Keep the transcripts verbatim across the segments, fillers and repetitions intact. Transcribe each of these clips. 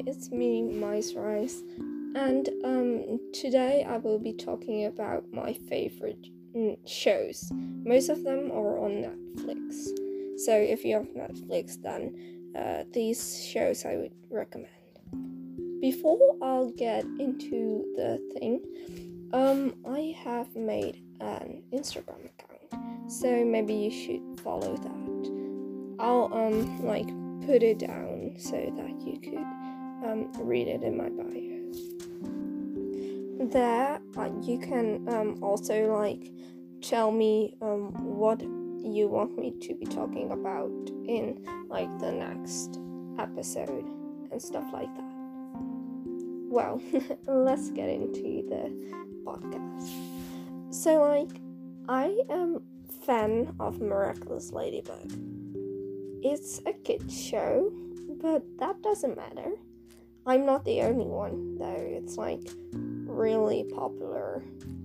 it's me, Mice Rice, and um, today I will be talking about my favorite mm, shows. Most of them are on Netflix, so if you have Netflix, then uh, these shows I would recommend. Before I'll get into the thing, um, I have made an Instagram account, so maybe you should follow that. I'll um like put it down so that you could um, read it in my bio. There, uh, you can um, also like tell me um, what you want me to be talking about in like the next episode and stuff like that. Well, let's get into the podcast. So, like, I am fan of Miraculous Ladybug. It's a kids show, but that doesn't matter. I'm not the only one, though. It's like really popular.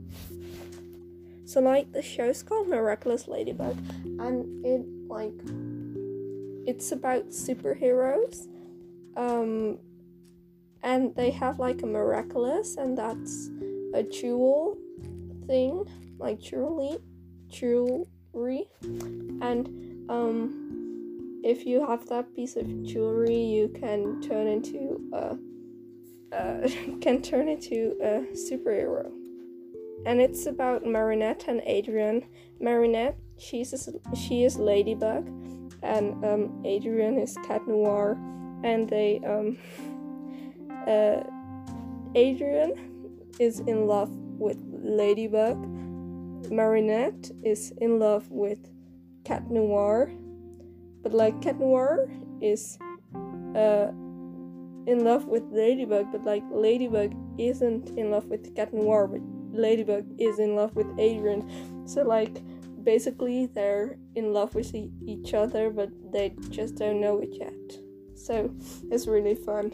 So like the show's called Miraculous Ladybug, and it like it's about superheroes. Um and they have like a miraculous, and that's a jewel thing, like jewelry jewelry. And um if you have that piece of jewelry, you can turn into a uh, can turn into a superhero. And it's about Marinette and Adrien. Marinette, she's a, she is Ladybug, and um, Adrien is Cat Noir, and they um uh Adrien is in love with Ladybug. Marinette is in love with Cat Noir. But like Cat Noir is uh, in love with Ladybug, but like Ladybug isn't in love with Cat Noir, but Ladybug is in love with Adrien. So like basically they're in love with e- each other, but they just don't know it yet. So it's really fun.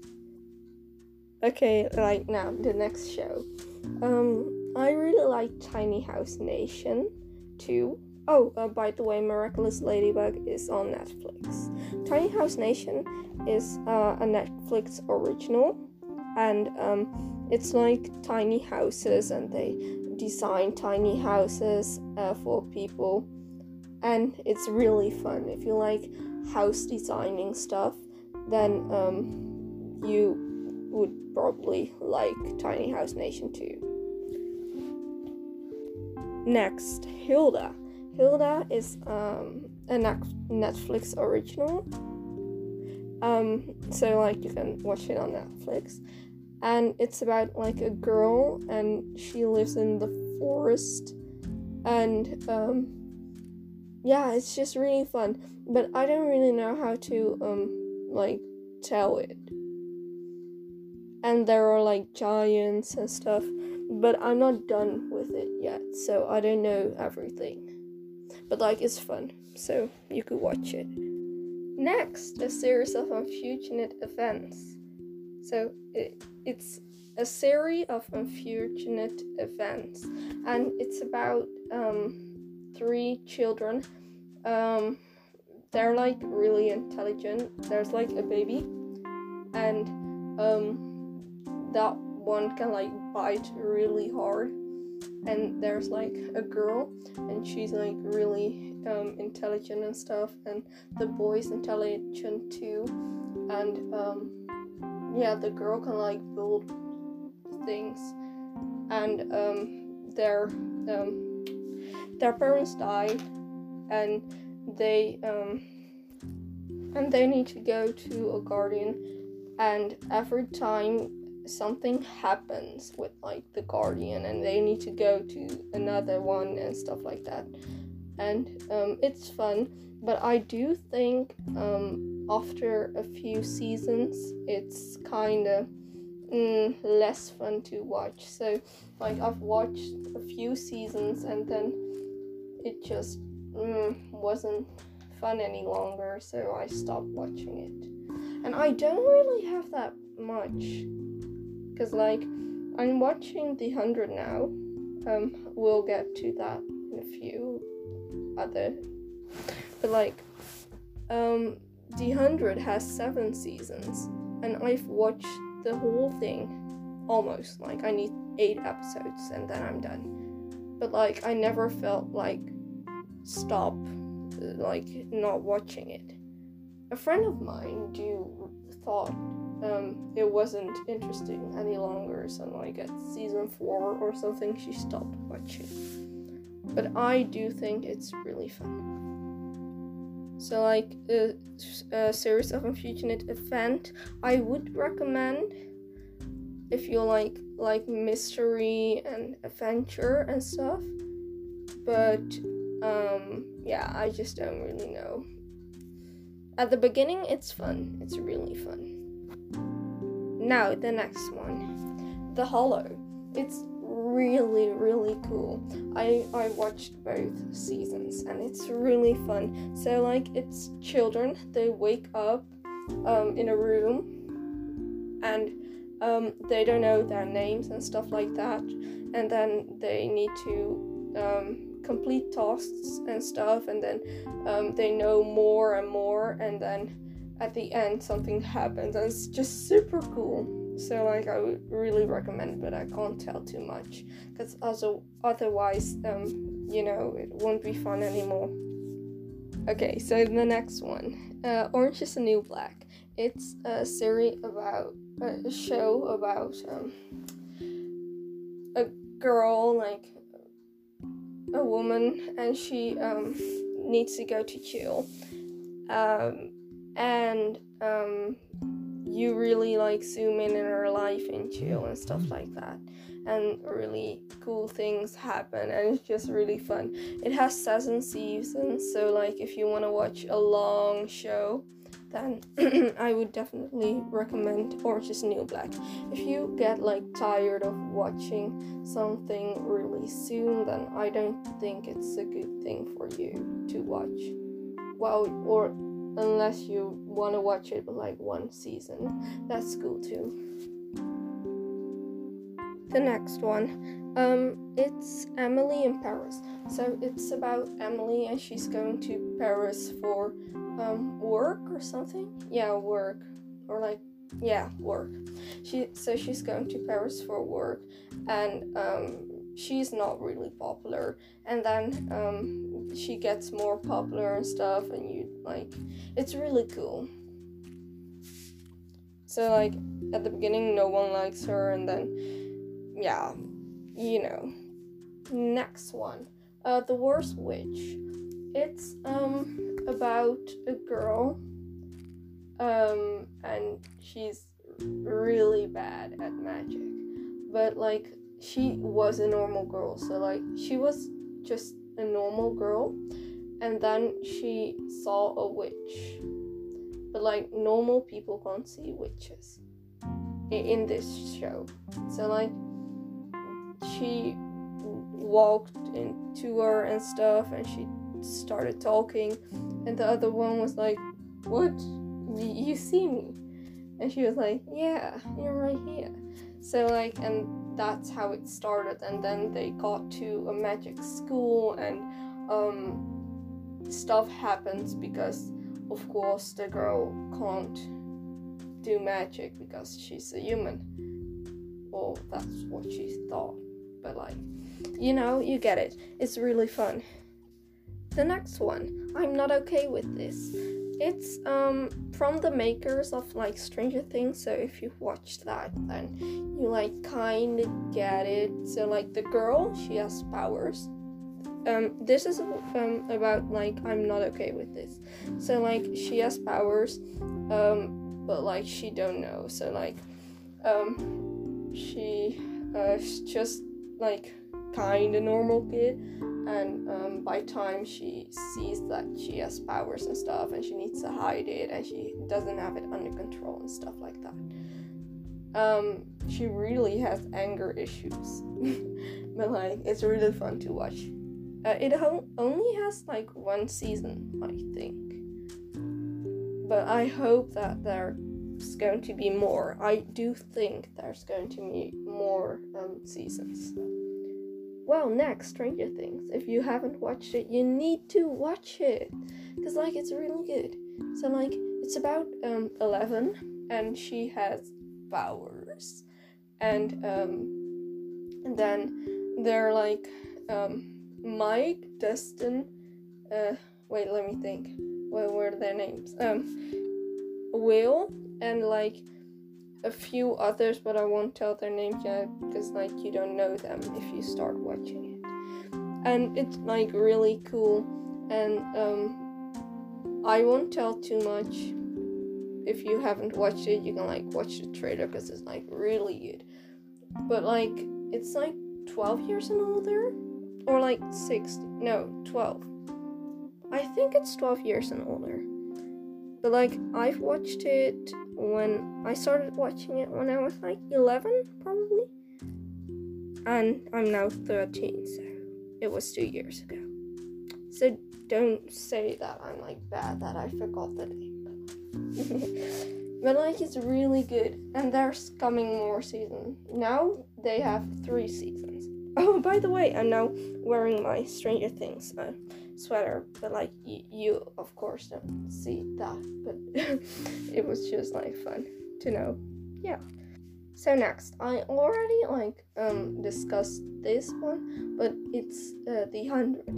Okay, right now the next show. Um, I really like Tiny House Nation too. Oh, uh, by the way, Miraculous Ladybug is on Netflix. Tiny House Nation is uh, a Netflix original, and um, it's like tiny houses, and they design tiny houses uh, for people, and it's really fun. If you like house designing stuff, then um, you would probably like Tiny House Nation too. Next, Hilda. Hilda is um, a Netflix original, um, so like you can watch it on Netflix, and it's about like a girl, and she lives in the forest, and um, yeah, it's just really fun, but I don't really know how to um, like tell it, and there are like giants and stuff, but I'm not done with it yet, so I don't know everything. But like it's fun, so you could watch it. Next, a series of unfortunate events. So it, it's a series of unfortunate events, and it's about um, three children. Um, they're like really intelligent. There's like a baby, and um, that one can like bite really hard. And there's like a girl, and she's like really um, intelligent and stuff, and the boy's intelligent too, and um, yeah, the girl can like build things, and um, their um, their parents died, and they um, and they need to go to a guardian, and every time something happens with like the guardian, and they need to go to another one and stuff like that, and um, it's fun, but I do think um, after a few seasons it's kind of mm, less fun to watch. So like I've watched a few seasons, and then it just mm, wasn't fun any longer, so I stopped watching it. And I don't really have that much, because like I'm watching The Hundred now. Um, we'll get to that in a few other, but like um, The Hundred has seven seasons, and I've watched the whole thing almost. Like, I need eight episodes and then I'm done. But like, I never felt like stop, like not watching it. A friend of mine do thought um, it wasn't interesting any longer, so like at season four or something she stopped watching. But I do think it's really fun. So like a, a series of Unfortunate Event, I would recommend if you like like mystery and adventure and stuff. But um, yeah, I just don't really know. At the beginning, it's fun. It's really fun. Now, the next one. The Hollow. It's really, really cool. I, I watched both seasons, and it's really fun. So, like, it's children. They wake up um, in a room, and um, they don't know their names and stuff like that. And then they need to um, complete tasks and stuff, and then um, they know more and more, and then at the end something happens, and it's just super cool. So like, I would really recommend it, but I can't tell too much, because also otherwise um you know, it won't be fun anymore. Okay, so the next one, uh, Orange is the New Black. It's a series about uh, a show about um a girl, like a woman, and she um needs to go to jail, um and um you really like zoom in in her life in jail and stuff like that, and really cool things happen, and it's just really fun. It has seven seasons, so like if you want to watch a long show, then I would definitely recommend Orange is the New Black. If you get like tired of watching something really soon, then I don't think it's a good thing for you to watch. Well, or unless you want to watch it like one season, that's cool too. The next one, um, it's Emily in Paris. So it's about Emily, and she's going to Paris for um work or something. Yeah, work, or like yeah, work. She so she's going to Paris for work, and um she's not really popular, and then um she gets more popular and stuff, and you like, it's really cool. So like at the beginning no one likes her, and then yeah, you know. Next one, uh The Worst Witch. It's um about a girl, um and she's really bad at magic, but like she was a normal girl, so like she was just a normal girl, and then she saw a witch, but like normal people can't see witches in this show. So like she walked into her and stuff, and she started talking, and the other one was like, what, you see me? And she was like, yeah, you're right here. So like, and that's how it started, and then they got to a magic school, and um stuff happens because of course the girl can't do magic because she's a human, or that's what she thought, but like, you know, you get it. It's really fun. The next one, I'm Not Okay With This. It's um from the makers of like Stranger Things, so if you watched that, then you like kind of get it. So like the girl, she has powers. Um, this is um about like, I'm not okay with this. So like she has powers, um, but like she don't know. So like, um, she uh just like kind of normal kid. And um, by time she sees that she has powers and stuff, and she needs to hide it, and she doesn't have it under control and stuff like that. Um, she really has anger issues, but like, it's really fun to watch. Uh, it ho- only has like one season, I think, but I hope that there's going to be more. I do think there's going to be more um, seasons. Well, next, Stranger Things. If you haven't watched it, you need to watch it, because like, it's really good. So like, it's about um Eleven, and she has powers. And um and then they're like um Mike, Dustin, uh wait, let me think. What were their names? Um Will, and like a few others, but I won't tell their names yet because like you don't know them if you start watching it. And it's like really cool, and um I won't tell too much. If you haven't watched it, you can like watch the trailer because it's like really good. But like it's like twelve years and older, or like sixteen, no, twelve. I think it's twelve years and older. But like I've watched it when I started watching it when I was like eleven, probably. And I'm now thirteen, so it was two years ago. So don't say that I'm like bad that I forgot the name. But like it's really good, and there's coming more seasons. Now they have three seasons. Oh, by the way, I'm now wearing my Stranger Things uh, sweater, but like y- you of course don't see that, but it was just like fun to know. Yeah. So next, I already like um discussed this one, but it's uh, the hundred.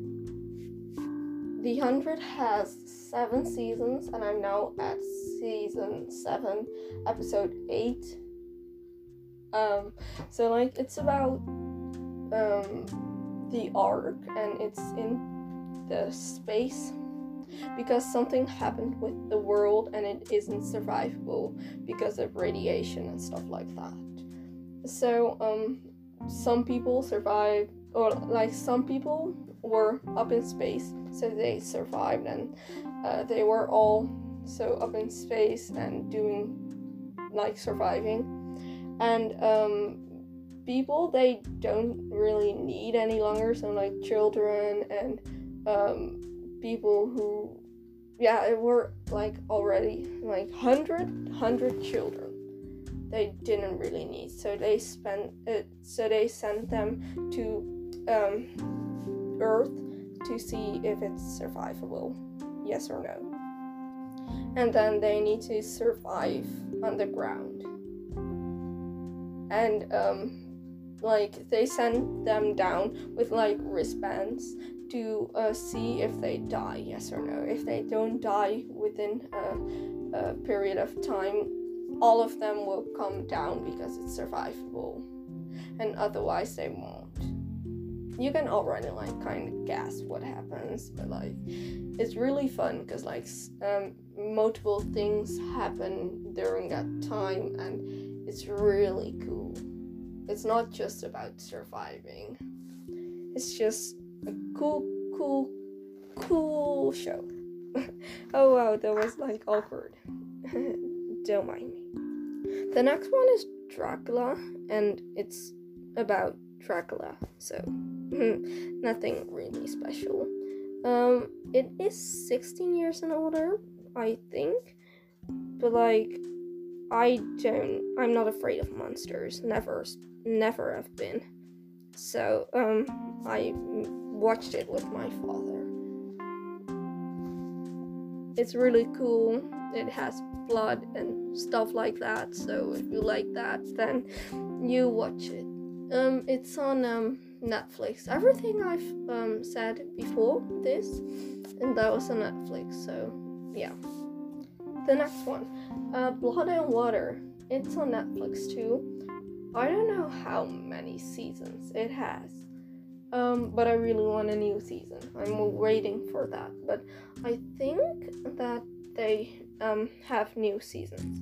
The hundred has seven seasons, and I'm now at season seven, episode eight. Um, so like it's about um the Ark, and it's in the space because something happened with the world, and it isn't survivable because of radiation and stuff like that. So um, some people survived, or like some people were up in space, so they survived, and uh, they were all so up in space and doing like surviving. And um, people they don't really need any longer, so like children and um, people who, yeah, it were like already like hundred hundred children they didn't really need, so they spent it. So they sent them to um, Earth to see if it's survivable, yes or no. And then they need to survive underground. And um, like they send them down with like wristbands to uh, see if they die, yes or no. If they don't die within a, a period of time, all of them will come down because it's survivable, and otherwise they won't. You can already like kind of guess what happens, but like it's really fun because like um, multiple things happen during that time, and it's really cool. It's not just about surviving. It's just a cool, cool, cool show. Oh wow, that was like awkward. Don't mind me. The next one is Dracula, and it's about Dracula, so nothing really special. Um, it is sixteen years and older, I think, but like, I don't, I'm not afraid of monsters, never, never have been. So, um, I watched it with my father. It's really cool. It has blood and stuff like that, so if you like that, then you watch it. Um, it's on um, Netflix. Everything I've um, said before this, and that was on Netflix, so yeah. The next one, uh, Blood and Water. It's on Netflix too. I don't know how many seasons it has, um, but I really want a new season. I'm waiting for that, but I think that they um, have new seasons.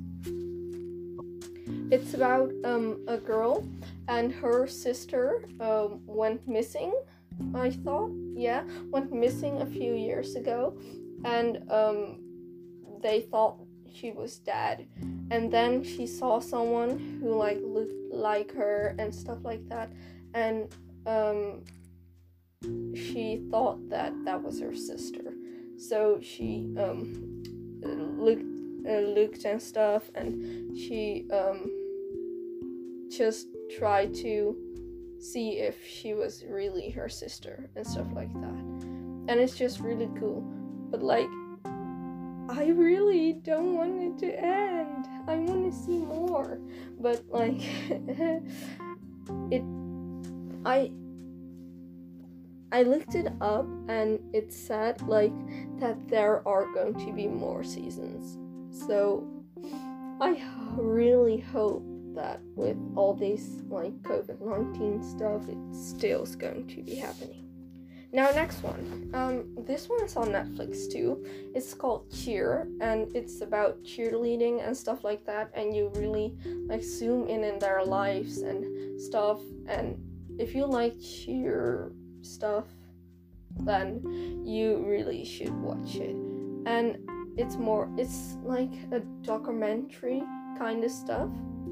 It's about um, a girl and her sister um, went missing, I thought, yeah, went missing a few years ago, and um, they thought she was dead, and then she saw someone who like looked like her and stuff like that, and um, she thought that that was her sister, so she um, looked uh, looked and stuff, and she um, just tried to see if she was really her sister and stuff like that, and it's just really cool. But like I really don't want it to end. I want to see more. But like it I I looked it up and it said like that there are going to be more seasons. So I really hope that with all this like covid nineteen stuff, it still is going to be happening. Now, next one. Um, this one's on Netflix too. It's called Cheer, and it's about cheerleading and stuff like that. And you really like zoom in in their lives and stuff. And if you like cheer stuff, then you really should watch it. And it's more, it's like a documentary kind of stuff.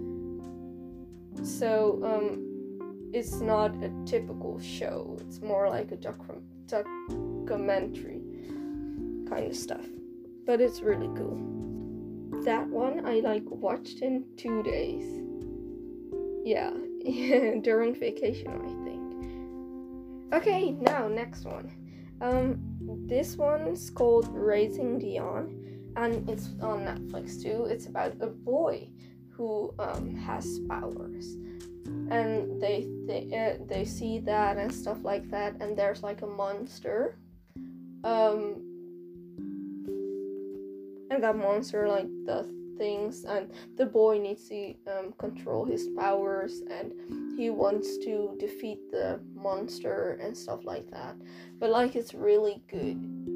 So, um, it's not a typical show. It's more like a docu- documentary kind of stuff. But it's really cool. That one I like watched in two days. Yeah, during vacation, I think. Okay, now next one. Um, this one's called Raising Dion, and it's on Netflix too. It's about a boy who um has powers. And they they, uh, they see that and stuff like that, and there's like a monster, um, and that monster like does things, and the boy needs to um, control his powers, and he wants to defeat the monster and stuff like that. But like it's really good.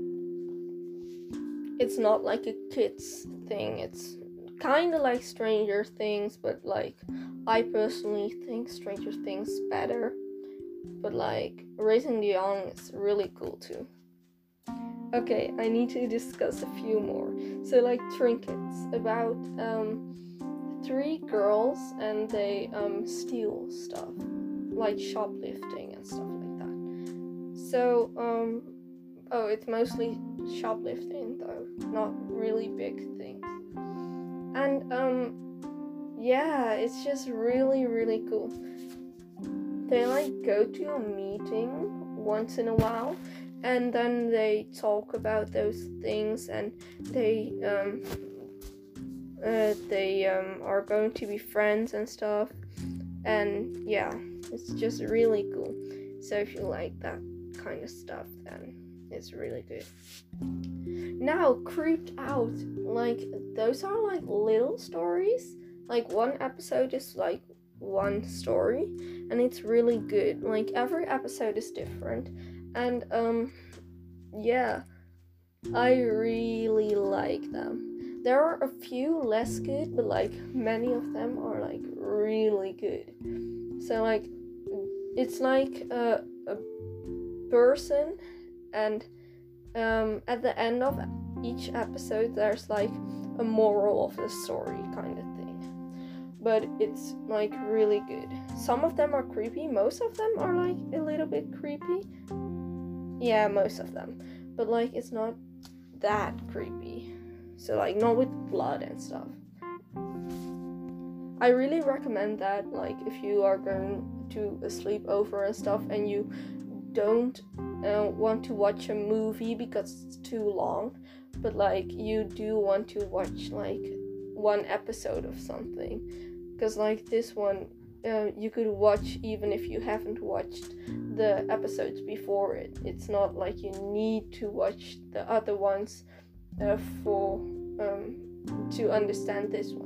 It's not like a kids thing. It's kind of like Stranger Things, but like I personally think Stranger Things better. But like Raising the Young is really cool too. Okay, I need to discuss a few more. So like Trinkets, about um three girls, and they um steal stuff, like shoplifting and stuff like that. So um oh, it's mostly shoplifting though, not really big things. And um yeah, it's just really really cool. They like go to a meeting once in a while, and then they talk about those things, and they um uh, they um are going to be friends and stuff. And yeah, it's just really cool. So if you like that kind of stuff, then it's really good. Now, Creeped Out, like those are like little stories. Like one episode is like one story, and it's really good. Like every episode is different, and um yeah, I really like them. There are a few less good, but like many of them are like really good. So like it's like a, a person, and um at the end of each episode there's like a moral of the story kind of thing. But it's like really good. Some of them are creepy, most of them are like a little bit creepy. Yeah, most of them. But like it's not that creepy. So like not with blood and stuff. I really recommend that, like if you are going to a sleepover and stuff, and you don't uh, want to watch a movie because it's too long, but like you do want to watch like one episode of something, because like this one uh, you could watch even if you haven't watched the episodes before it. It's not like you need to watch the other ones uh, for um, to understand this one.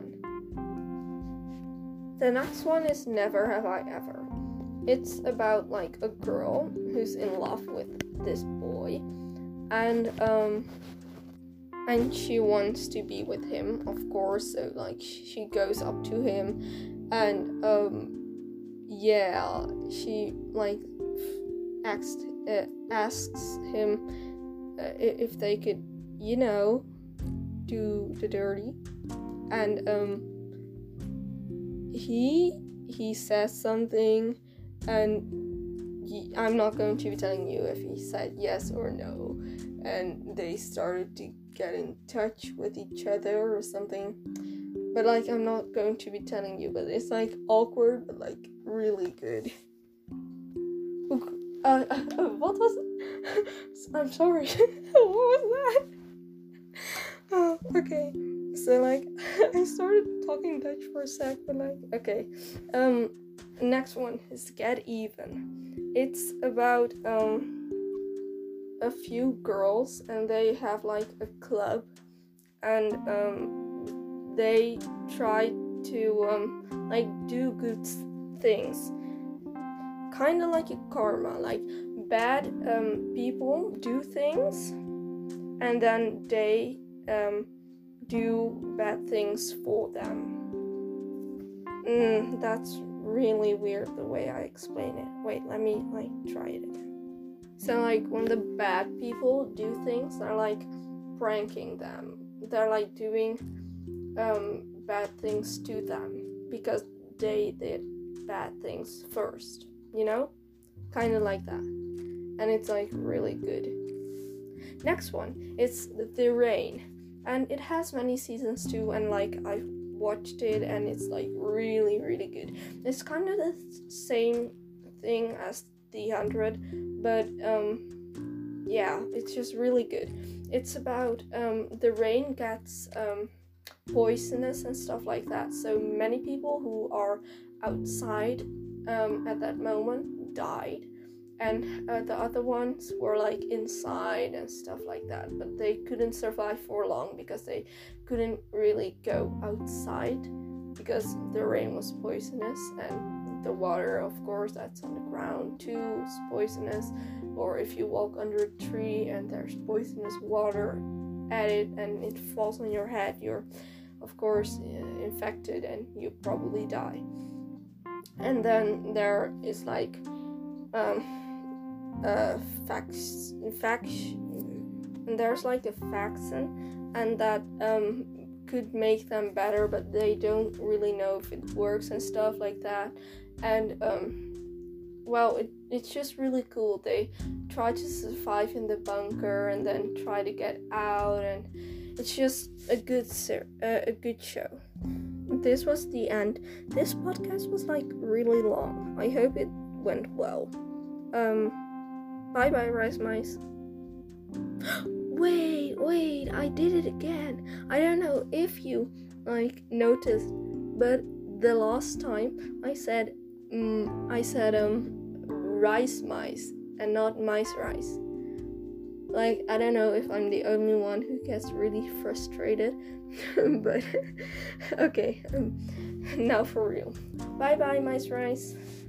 The next one is Never Have I Ever. It's about like a girl who's in love with this boy, and um and she wants to be with him, of course. So like she goes up to him, and um yeah, she like asked uh, asks him uh, if they could, you know, do the dirty, and um he he says something, and he, I'm not going to be telling you if he said yes or no. And they started to get in touch with each other or something, but like I'm not going to be telling you. But it's like awkward, but like really good. Uh, uh, what was it? I'm sorry. What was that? Okay, so like I started talking Dutch for a sec, but like okay. Um next one is Get Even. It's about um a few girls, and they have like a club, and um they try to um like do good things, kind of like a karma, like bad um people do things, and then they um do bad things for them. Mm, that's really weird the way I explain it. Wait, let me like try it again. So like when the bad people do things, they're like pranking them. They're like doing um bad things to them because they did bad things first, you know? Kind of like that. And it's like really good. Next one, it's The Rain. And it has many seasons too, and like I've watched it, and it's like really really good. It's kind of the same thing as The Hundred, but um yeah, it's just really good. It's about um the rain gets um poisonous and stuff like that, so many people who are outside um at that moment died, and uh, the other ones were like inside and stuff like that, but they couldn't survive for long because they couldn't really go outside because the rain was poisonous, and the water, of course, that's on the ground too is poisonous, or if you walk under a tree and there's poisonous water at it and it falls on your head, you're of course uh, infected and you probably die. And then there is like um uh fax fax and there's like a vaccine, and that um could make them better, but they don't really know if it works and stuff like that. And um well, it, it's just really cool. They try to survive in the bunker and then try to get out, and it's just a good ser- uh, a good show. This was the end. This podcast was like really long. I hope it went well. um Bye bye, rice mice. Wait, wait, I did it again. I don't know if you, like, noticed, but the last time I said, um, I said, um, rice mice and not mice rice. Like, I don't know if I'm the only one who gets really frustrated, but okay, um, now for real. Bye bye, mice rice.